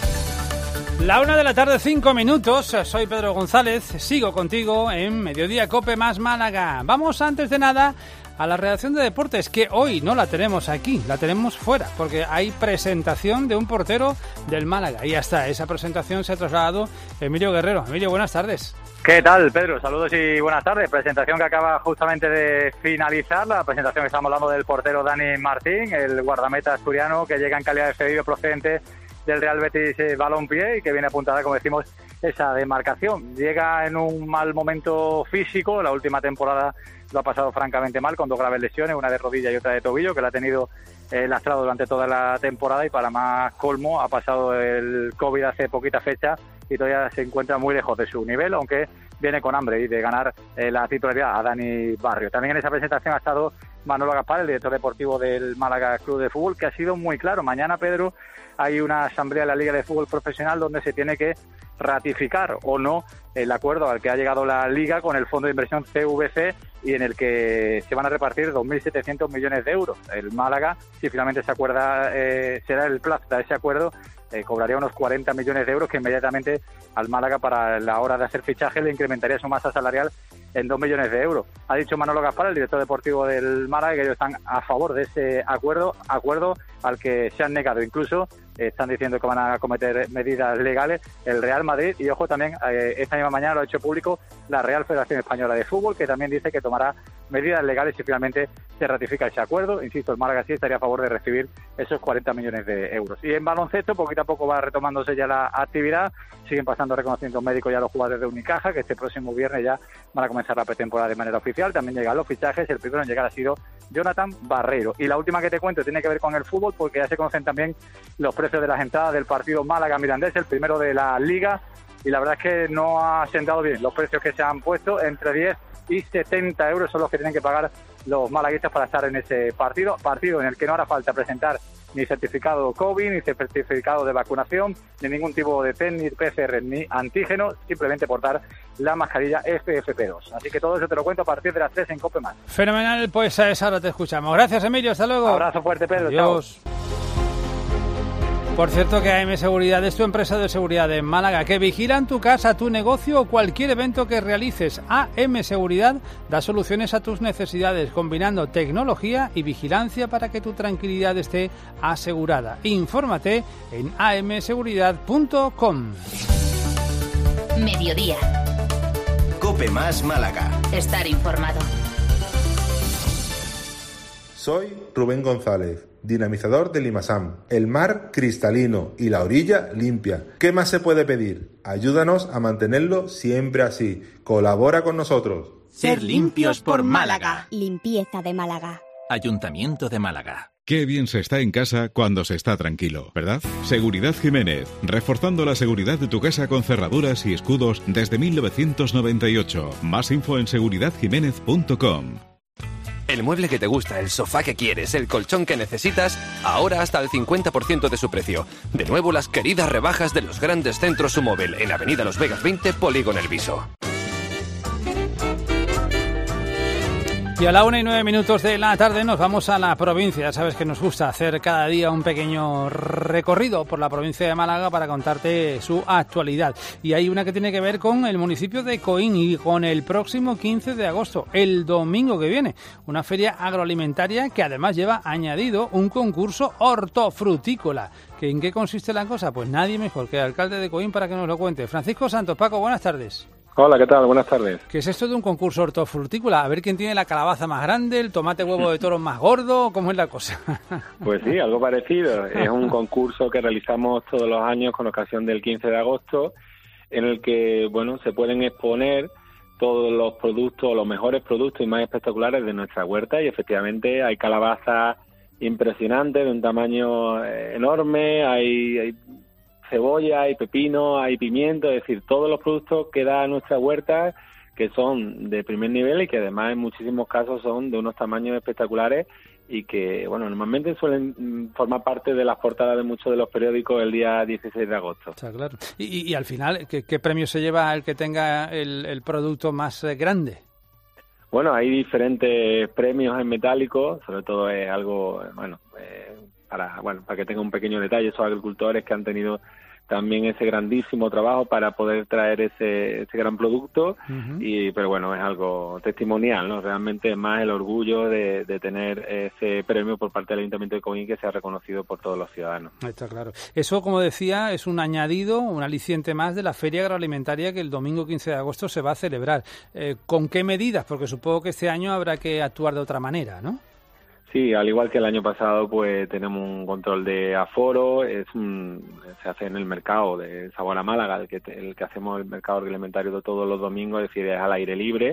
La 1 de la tarde, 5 minutos. Soy Pedro González. Sigo contigo en Mediodía COPE más Málaga. Vamos antes de nada a la redacción de deportes, que hoy no la tenemos aquí, la tenemos fuera, porque hay presentación de un portero del Málaga. Y hasta esa presentación se ha trasladado Emilio Guerrero. Emilio, buenas tardes. ¿Qué tal, Pedro? Saludos y buenas tardes. Presentación que acaba justamente de finalizar, la presentación que estamos hablando del portero Dani Martín, el guardameta asturiano que llega en calidad de cedido procedente del Real Betis Balompié y que viene a apuntar, como decimos, esa demarcación. Llega en un mal momento físico, la última temporada lo ha pasado francamente mal, con 2 graves lesiones, una de rodilla y otra de tobillo, que la ha tenido lastrado durante toda la temporada y para más colmo ha pasado el COVID hace poquita fecha y todavía se encuentra muy lejos de su nivel, aunque viene con hambre y de ganar la titularidad a Dani Barrio. También en esa presentación ha estado Manolo Gaspar, el director deportivo del Málaga Club de Fútbol, que ha sido muy claro. Mañana, Pedro, hay una asamblea de la Liga de Fútbol Profesional donde se tiene que ratificar o no el acuerdo al que ha llegado la Liga con el Fondo de Inversión CVC y en el que se van a repartir 2.700 millones de euros. El Málaga, si finalmente se acuerda, será el plazo de ese acuerdo, cobraría unos 40 millones de euros que inmediatamente al Málaga para la hora de hacer fichaje le incrementaría su masa salarial en 2 millones de euros. Ha dicho Manolo Gaspar, el director deportivo del Málaga, que ellos están a favor de ese acuerdo al que se han negado. Incluso están diciendo que van a cometer medidas legales el Real Madrid y, ojo, también esta misma mañana lo ha hecho público la Real Federación Española de Fútbol, que también dice que tomará medidas legales si finalmente se ratifica ese acuerdo. Insisto, el Málaga sí estaría a favor de recibir esos 40 millones de euros. Y en baloncesto, poquito a poco va retomándose ya la actividad. Siguen pasando reconocimientos médicos ya los jugadores de Unicaja, que este próximo viernes ya van a comenzar la pretemporada de manera oficial. También llegan los fichajes. El primero en llegar ha sido Jonathan Barreiro. Y la última que te cuento tiene que ver con el fútbol, porque ya se conocen también los precios de las entradas del partido Málaga-Mirandés, el primero de la Liga, y la verdad es que no ha sentado bien los precios que se han puesto. Entre 10 y 70 euros son los que tienen que pagar los malaguistas para estar en ese partido en el que no hará falta presentar ni certificado COVID, ni certificado de vacunación, ni ningún tipo de test, ni PCR, ni antígeno, simplemente portar la mascarilla FFP2. Así que todo eso te lo cuento a partir de las 3 en COPE+. Fenomenal, pues a esa hora te escuchamos. Gracias, Emilio, hasta luego. Abrazo fuerte, Pedro. Adiós. Chao. Por cierto que AM Seguridad es tu empresa de seguridad en Málaga, que vigilan tu casa, tu negocio o cualquier evento que realices. AM Seguridad da soluciones a tus necesidades, combinando tecnología y vigilancia para que tu tranquilidad esté asegurada. Infórmate en amseguridad.com. Mediodía. COPE más Málaga. Estar informado. Soy Rubén González, dinamizador de Limasam. El mar cristalino y la orilla limpia. ¿Qué más se puede pedir? Ayúdanos a mantenerlo siempre así. Colabora con nosotros. Ser limpios por Málaga. Limpieza de Málaga. Ayuntamiento de Málaga. Qué bien se está en casa cuando se está tranquilo, ¿verdad? Seguridad Jiménez, reforzando la seguridad de tu casa con cerraduras y escudos desde 1998. Más info en seguridadjiménez.com. El mueble que te gusta, el sofá que quieres, el colchón que necesitas, ahora hasta el 50% de su precio. De nuevo las queridas rebajas de los grandes centros Sumóvel en Avenida Los Vegas 20, Polígono El Viso. Y a la 1:09 de la tarde nos vamos a la provincia. Ya sabes que nos gusta hacer cada día un pequeño recorrido por la provincia de Málaga para contarte su actualidad. Y hay una que tiene que ver con el municipio de Coín y con el próximo 15 de agosto, el domingo que viene. Una feria agroalimentaria que además lleva añadido un concurso hortofrutícola. ¿En qué consiste la cosa? Pues nadie mejor que el alcalde de Coín para que nos lo cuente. Francisco Santos. Paco, buenas tardes. Hola, ¿qué tal? Buenas tardes. ¿Qué es esto de un concurso hortofrutícola? A ver quién tiene la calabaza más grande, el tomate huevo de toro más gordo, ¿cómo es la cosa? Pues sí, algo parecido. Es un concurso que realizamos todos los años con ocasión del 15 de agosto en el que, bueno, se pueden exponer todos los productos, los mejores productos y más espectaculares de nuestra huerta, y efectivamente hay calabazas impresionantes de un tamaño enorme, hay cebolla, hay pepino, hay pimiento, es decir, todos los productos que da nuestra huerta, que son de primer nivel y que además en muchísimos casos son de unos tamaños espectaculares y que, bueno, normalmente suelen formar parte de las portadas de muchos de los periódicos el día 16 de agosto. Está claro. Y al final, ¿qué premio se lleva el que tenga el producto más grande? Bueno, hay diferentes premios en metálico, sobre todo es algo, para que tenga un pequeño detalle, esos agricultores que han tenido también ese grandísimo trabajo para poder traer ese gran producto, pero bueno, es algo testimonial, ¿no? Realmente es más el orgullo de tener ese premio por parte del Ayuntamiento de Coín, que se ha reconocido por todos los ciudadanos. Está claro. Eso, como decía, es un añadido, un aliciente más de la Feria Agroalimentaria que el domingo 15 de agosto se va a celebrar. ¿Con qué medidas? Porque supongo que este año habrá que actuar de otra manera, ¿no? Sí, al igual que el año pasado, pues tenemos un control de aforo, se hace en el mercado de Sabor a Málaga, el que hacemos el mercado agroalimentario de todos los domingos, es decir, es al aire libre,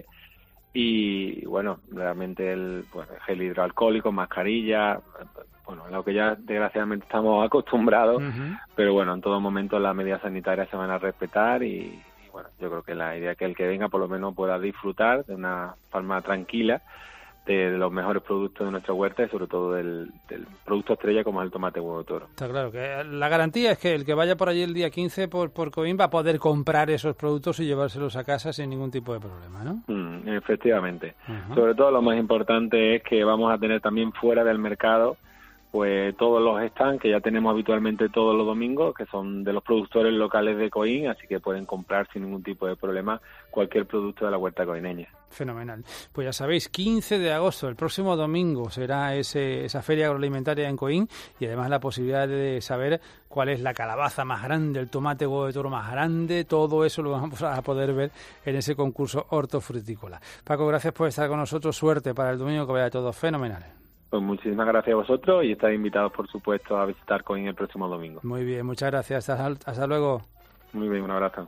y bueno, realmente gel hidroalcohólico, mascarilla, bueno, lo que ya desgraciadamente estamos acostumbrados, pero bueno, en todo momento las medidas sanitarias se van a respetar y bueno, yo creo que la idea es que el que venga por lo menos pueda disfrutar de una forma tranquila de los mejores productos de nuestra huerta y sobre todo del producto estrella como es el tomate huevo de toro. Está claro que la garantía es que el que vaya por allí el día 15 por Coín va a poder comprar esos productos y llevárselos a casa sin ningún tipo de problema, ¿no? Efectivamente. Sobre todo lo más importante es que vamos a tener también fuera del mercado pues todos los stands que ya tenemos habitualmente todos los domingos, que son de los productores locales de Coín, así que pueden comprar sin ningún tipo de problema cualquier producto de la huerta coineña. Fenomenal. Pues ya sabéis, 15 de agosto, el próximo domingo, será esa feria agroalimentaria en Coín, y además la posibilidad de saber cuál es la calabaza más grande, el tomate huevo de toro más grande, todo eso lo vamos a poder ver en ese concurso hortofrutícola. Paco, gracias por estar con nosotros, suerte para el domingo, que vaya todo fenomenal. Pues muchísimas gracias a vosotros y estáis invitados, por supuesto, a visitar Coín el próximo domingo. Muy bien, muchas gracias. Hasta luego. Muy bien, un abrazo.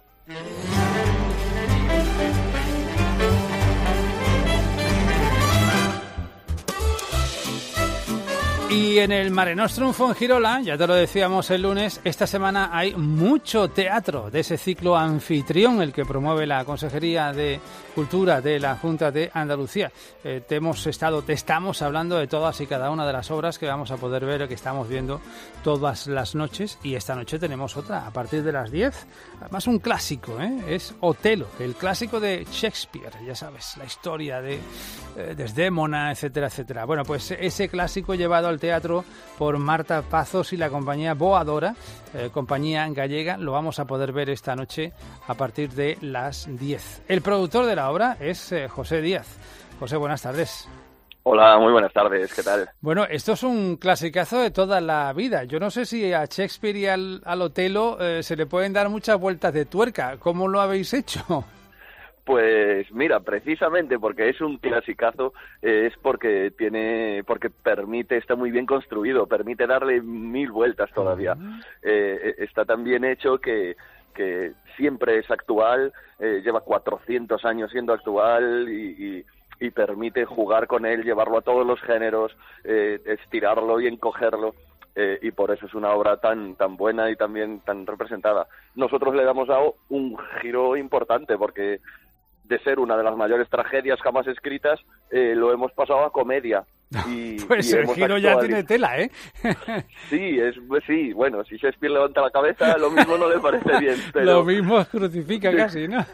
Y en el Mare Nostrum Fuengirola, ya te lo decíamos el lunes, esta semana hay mucho teatro de ese ciclo Anfitrión, el que promueve la Consejería de Cultura de la Junta de Andalucía. Te estamos hablando de todas y cada una de las obras que vamos a poder ver, que estamos viendo todas las noches, y esta noche tenemos otra a partir de las 10. Además, un clásico, es Otelo, el clásico de Shakespeare, ya sabes, la historia de Desdémona, etcétera, etcétera. Bueno, pues ese clásico llevado al teatro por Marta Pazos y la compañía Boadora, compañía gallega, lo vamos a poder ver esta noche a partir de las 10. El productor de la obra es José Díaz. José, buenas tardes. Hola, muy buenas tardes, ¿qué tal? Bueno, esto es un clasicazo de toda la vida. Yo no sé si a Shakespeare y al Otelo se le pueden dar muchas vueltas de tuerca. ¿Cómo lo habéis hecho? Pues mira, precisamente porque es un clasicazo, es porque permite, está muy bien construido, permite darle 1000 vueltas todavía. Está tan bien hecho que siempre es actual, lleva 400 años siendo actual y permite jugar con él, llevarlo a todos los géneros, estirarlo y encogerlo. Y por eso es una obra tan buena y también tan representada. Nosotros le hemos dado un giro importante porque de ser una de las mayores tragedias jamás escritas, lo hemos pasado a comedia. Pues el giro ya tiene tela, ¿eh? Sí, bueno, si Shakespeare levanta la cabeza, lo mismo no le parece bien. Pero lo mismo crucifica casi, ¿no?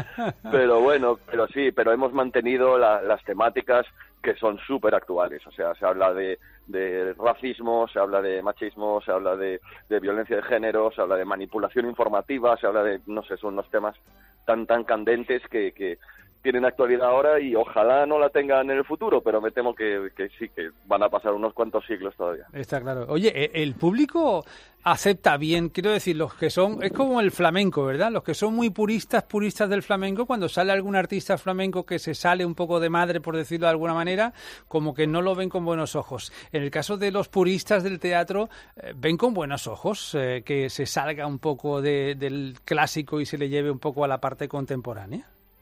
pero hemos mantenido las temáticas que son súper actuales. O sea, se habla de racismo, se habla de machismo, se habla de violencia de género, se habla de manipulación informativa, se habla de, no sé, son unos temas tan candentes que tienen actualidad ahora y ojalá no la tengan en el futuro, pero me temo que sí, que van a pasar unos cuantos siglos todavía. Está claro. Oye, el público acepta bien, quiero decir, los que son, es como el flamenco, ¿verdad? Los que son muy puristas del flamenco, cuando sale algún artista flamenco que se sale un poco de madre, por decirlo de alguna manera, como que no lo ven con buenos ojos. En el caso de los puristas del teatro, ven con buenos ojos que se salga un poco del clásico y se le lleve un poco a la parte contemporánea.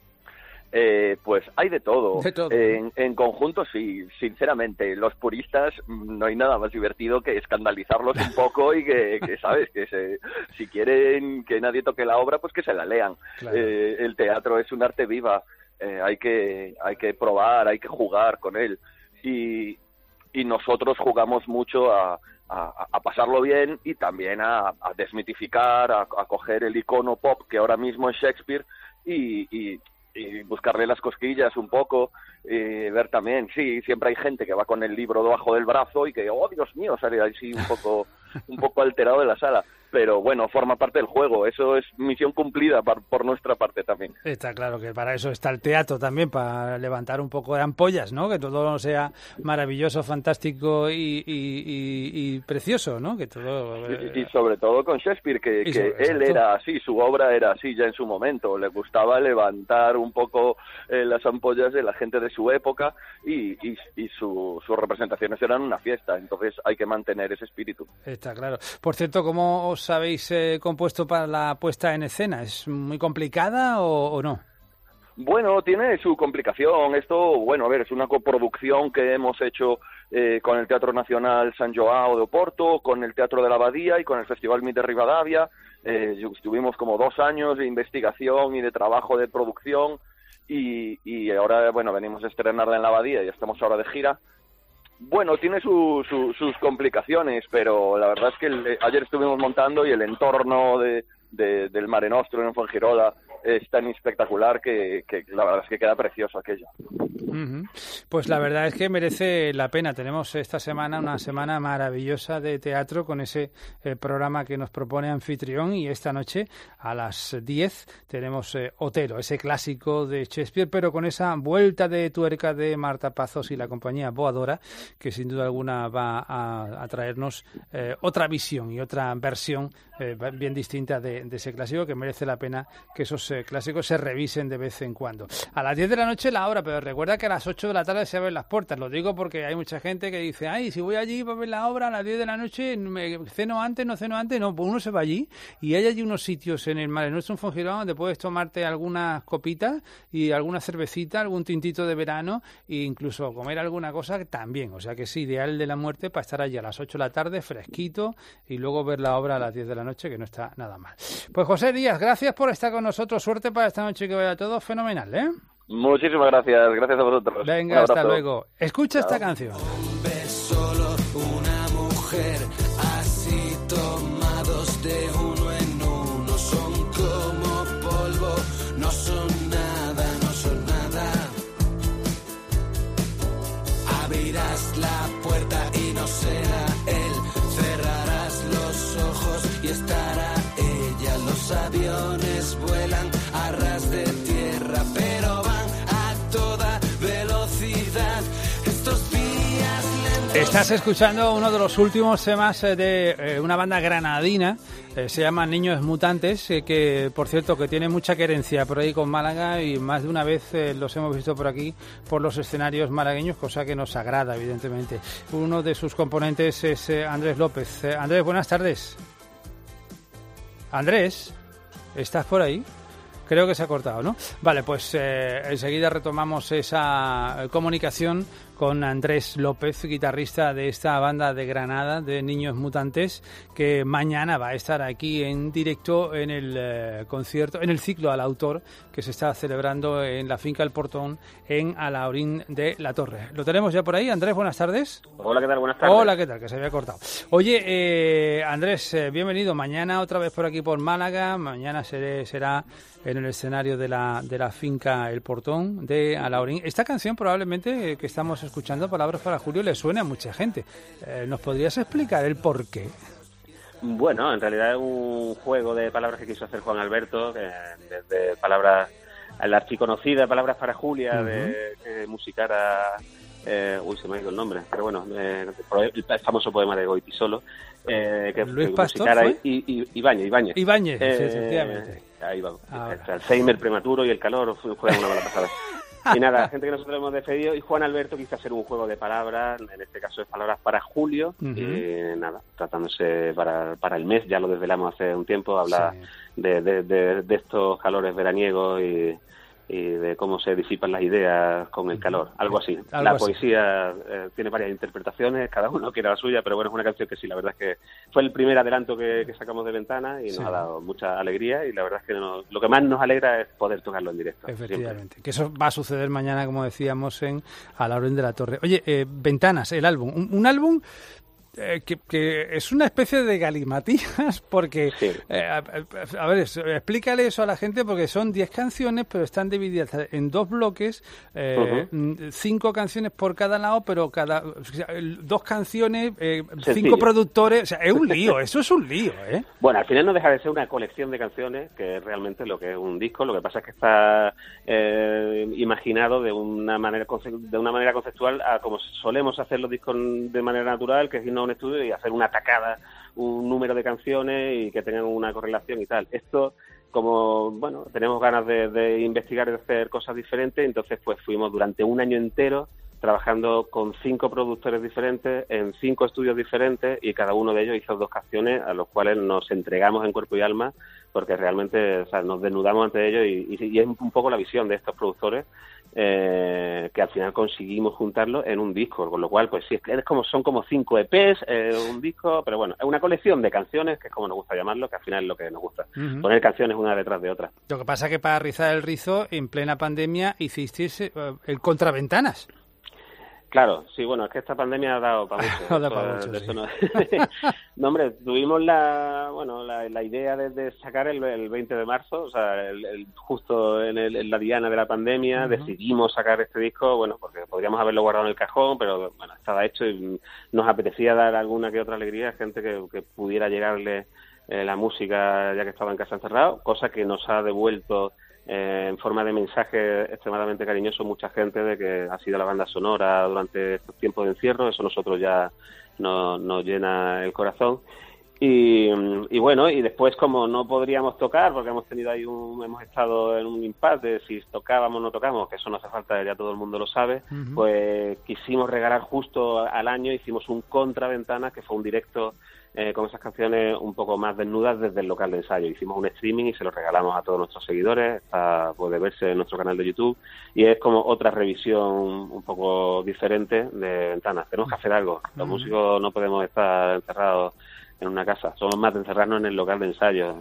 Pues hay de todo. En conjunto, sí, sinceramente, los puristas no hay nada más divertido que escandalizarlos un poco y que sabes, si quieren que nadie toque la obra, pues que se la lean. Claro. El teatro es un arte viva, hay que probar, hay que jugar con él y nosotros jugamos mucho a pasarlo bien y también a desmitificar, a coger el icono pop que ahora mismo es Shakespeare y buscarle las cosquillas un poco, ver también, sí, siempre hay gente que va con el libro debajo del brazo y que, oh Dios mío, sale así un poco alterado de la sala, pero bueno, forma parte del juego, eso es misión cumplida por nuestra parte también. Está claro que para eso está el teatro también, para levantar un poco de ampollas, ¿no? Que todo sea maravilloso, fantástico y precioso, ¿no? Que todo y sobre todo con Shakespeare, que él era así, su obra era así ya en su momento, le gustaba levantar un poco las ampollas de la gente de su época y sus representaciones eran una fiesta, entonces hay que mantener ese espíritu. Está claro. Por cierto, ¿cómo os habéis compuesto para la puesta en escena? ¿Es muy complicada o no? Bueno, tiene su complicación. Esto, bueno, a ver, es una coproducción que hemos hecho con el Teatro Nacional San Joao de Oporto, con el Teatro de la Abadía y con el Festival Mit de Rivadavia. Estuvimos como 2 años de investigación y de trabajo de producción y ahora, bueno, venimos a estrenarla en la Abadía y estamos ahora de gira. Bueno, tiene sus complicaciones, pero la verdad es que ayer estuvimos montando y el entorno del Mare Nostrum en Fuengirola es tan espectacular que la verdad es que queda precioso aquello. Pues la verdad es que merece la pena. Tenemos esta semana una semana maravillosa de teatro con ese programa que nos propone Anfitrión y esta noche a las 10 tenemos Otelo, ese clásico de Shakespeare, pero con esa vuelta de tuerca de Marta Pazos y la compañía Boadora, que sin duda alguna va a traernos otra visión y otra versión bien distinta de ese clásico, que merece la pena que esos clásicos se revisen de vez en cuando. A las 10 de la noche la obra, pero recuerda que a las 8 de la tarde se abren las puertas. Lo digo porque hay mucha gente que dice, ay, si voy allí para ver la obra a las 10 de la noche, ceno antes, no, pues uno se va allí y hay allí unos sitios en el Mare Nostrum Fuengirola donde puedes tomarte algunas copitas y alguna cervecita, algún tintito de verano e incluso comer alguna cosa también. O sea que es ideal de la muerte para estar allí a las 8 de la tarde, fresquito, y luego ver la obra a las 10 de la noche, que no está nada mal. Pues José Díaz, gracias por estar con nosotros. Suerte para esta noche, que vaya todo fenomenal, ¿eh? Muchísimas gracias a vosotros. Venga, hasta luego. Escucha esta canción. Solo una mujer, así tomados de uno en uno, son como polvo, no son nada, no son nada. Abrirás la puerta y no será él, cerrarás los ojos y estará ella. Los aviones vuelan a ras de tierra, pero van a toda velocidad. Estos días lentos. Estás escuchando uno de los últimos temas de una banda granadina, se llama Niños Mutantes, que por cierto que tiene mucha querencia por ahí con Málaga y más de una vez los hemos visto por aquí, por los escenarios malagueños, cosa que nos agrada evidentemente. Uno de sus componentes es Andrés López. Andrés, buenas tardes. Andrés, ¿estás por ahí? Creo que se ha cortado, ¿no? Vale, pues enseguida retomamos esa comunicación con Andrés López, guitarrista de esta banda de Granada, de Niños Mutantes, que mañana va a estar aquí en directo en el concierto, en el ciclo al autor que se está celebrando en la finca El Portón, en Alhaurín de la Torre. ¿Lo tenemos ya por ahí? Andrés, buenas tardes. Hola, ¿qué tal? Buenas tardes. Hola, ¿qué tal? Que se había cortado. Oye, Andrés, bienvenido. Mañana otra vez por aquí por Málaga. Mañana será en el escenario de la finca El Portón de Alhaurín. Esta canción probablemente que estamos escuchando, Palabras para Julio, le suena a mucha gente. ¿Nos podrías explicar el por qué? Bueno, en realidad es un juego de palabras que quiso hacer Juan Alberto, desde palabras la archiconocida Palabras para Julia, de musicara... se me ha ido el nombre, pero bueno, el famoso poema de Goytisolo, que Luis Pastor, musicara Ibáñez. Ibáñez, sí, efectivamente. Ahí va. El Alzheimer prematuro y el calor juegan una mala pasada. Y nada, gente que nosotros hemos despedido, y Juan Alberto quiso hacer un juego de palabras, en este caso de Palabras para Julio, y nada, tratándose para el mes, ya lo desvelamos hace un tiempo, habla de estos calores veraniegos y de cómo se disipan las ideas con el calor, algo así. La poesía tiene varias interpretaciones, cada uno quiere la suya, pero bueno, es una canción que sí, la verdad es que fue el primer adelanto que sacamos de Ventana y nos ha dado mucha alegría, y la verdad es que lo que más nos alegra es poder tocarlo en directo. Efectivamente, que eso va a suceder mañana, como decíamos, a la Laurín de la Torre. Oye, Ventanas, el álbum, un álbum... Que es una especie de galimatías, porque, a ver, explícale eso a la gente, porque son 10 canciones, pero están divididas en 2 bloques, 5 canciones por cada lado, pero 2 canciones, 5 productores, o sea, es un lío, eso es un lío, ¿eh? Bueno, al final no deja de ser una colección de canciones, que es realmente lo que es un disco, lo que pasa es que está imaginado de una manera conceptual a como solemos hacer los discos de manera natural, que es irnos a un estudio y hacer una tacada, un número de canciones y que tengan una correlación y tal. Esto, como, bueno, tenemos ganas de investigar y de hacer cosas diferentes, entonces pues fuimos durante un año entero trabajando con 5 productores diferentes, en 5 estudios diferentes, y cada uno de ellos hizo 2 canciones a los cuales nos entregamos en cuerpo y alma, porque realmente, o sea, nos desnudamos ante ellos, y es un poco la visión de estos productores, que al final conseguimos juntarlo en un disco, con lo cual pues sí, son como 5 EPs, un disco, pero bueno, es una colección de canciones, que es como nos gusta llamarlo, que al final es lo que nos gusta, poner canciones una detrás de otra. Lo que pasa es que para rizar el rizo, en plena pandemia hicisteis el Contraventanas. Claro, sí, bueno, es que esta pandemia ha dado para mucho. No, hombre, tuvimos la idea de sacar el 20 de marzo, o sea, justo en la diana de la pandemia, decidimos sacar este disco, bueno, porque podríamos haberlo guardado en el cajón, pero bueno, estaba hecho y nos apetecía dar alguna que otra alegría a gente que pudiera llegarle la música ya que estaba en casa encerrado, cosa que nos ha devuelto en forma de mensaje extremadamente cariñoso mucha gente, de que ha sido la banda sonora durante estos tiempos de encierro. Eso a nosotros ya nos llena el corazón. Y bueno, y después, como no podríamos tocar, porque hemos estado en un impasse de si tocábamos o no tocábamos, que eso no hace falta, ya todo el mundo lo sabe, pues quisimos regalar justo al año, hicimos un Contraventanas, que fue un directo con esas canciones un poco más desnudas desde el local de ensayo. Hicimos un streaming y se lo regalamos a todos nuestros seguidores, puede verse en nuestro canal de YouTube, y es como otra revisión un poco diferente de Ventanas. Tenemos que hacer algo, los músicos no podemos estar encerrados en una casa, somos más de encerrarnos en el local de ensayo.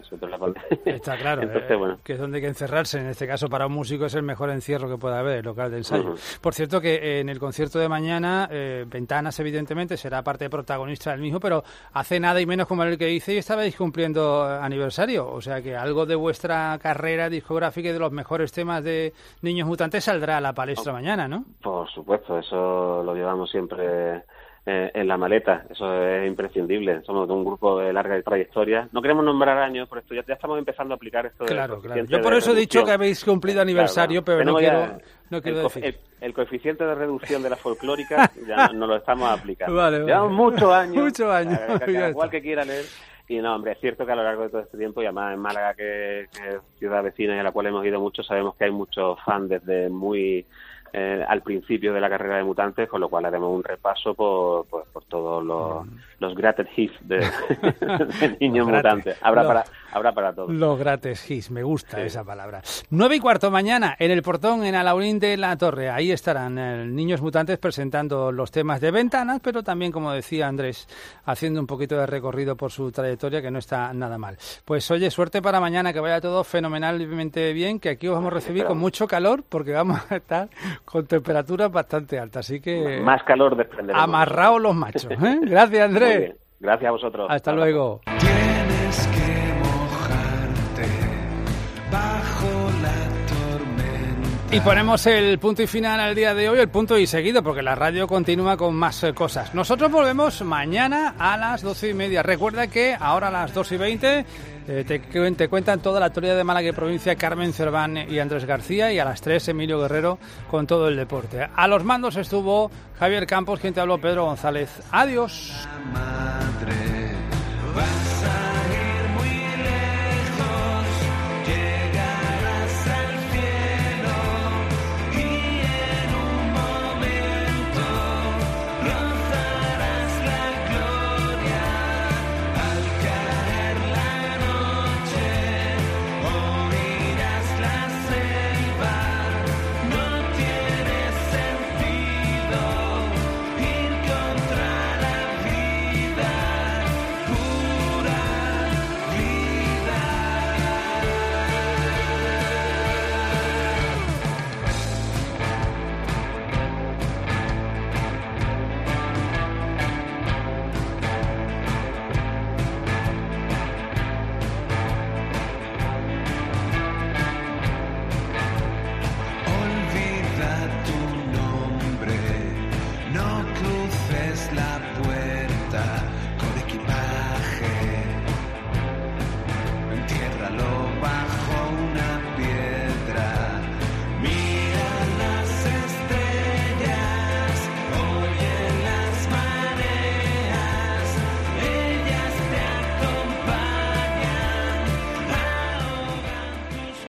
Está claro. Entonces, bueno, que es donde hay que encerrarse. En este caso, para un músico es el mejor encierro que puede haber, el local de ensayo. Por cierto, que en el concierto de mañana, Ventanas evidentemente será parte protagonista del mismo, pero hace nada y menos como el que hice, y estabais cumpliendo aniversario, o sea que algo de vuestra carrera discográfica y de los mejores temas de Niños Mutantes saldrá a la palestra mañana, ¿no? Por supuesto, eso lo llevamos siempre en la maleta, eso es imprescindible. Somos de un grupo de larga trayectoria. No queremos nombrar años, por esto ya estamos empezando a aplicar esto. Claro. Yo por eso he dicho que habéis cumplido aniversario, pero no quiero decir. El coeficiente de reducción de la folclórica ya no lo estamos aplicando. Llevamos muchos años. Igual que quiera leer. Y no, hombre, es cierto que a lo largo de todo este tiempo, y además en Málaga, que es ciudad vecina y a la cual hemos ido mucho, sabemos que hay muchos fans desde muy al principio de la carrera de Mutantes, con lo cual haremos un repaso por todos los greatest hits de Niños Mutantes. Habrá para todos. Los greatest hits, me gusta esa palabra. 9:15 mañana en el Portón, en Alaurín de la Torre. Ahí estarán Niños Mutantes presentando los temas de Ventanas, pero también, como decía Andrés, haciendo un poquito de recorrido por su trayectoria, que no está nada mal. Pues oye, suerte para mañana, que vaya todo fenomenalmente bien, que aquí os vamos a recibir con mucho calor, porque vamos a estar con temperaturas bastante altas, así que más calor desprenderemos. Amarraos los machos, ¿eh? Gracias, Andrés. Gracias a vosotros. Hasta luego. Tienes que mojarte bajo la tormenta. Y ponemos el punto y final al día de hoy, el punto y seguido, porque la radio continúa con más cosas. Nosotros volvemos mañana a las 12:30. Recuerda que ahora a las 2:20 te cuentan toda la actualidad de Málaga y provincia Carmen Cerván y Andrés García, y a las 3 Emilio Guerrero con todo el deporte. A los mandos estuvo Javier Campos, quien te habló, Pedro González. Adiós. No cruces la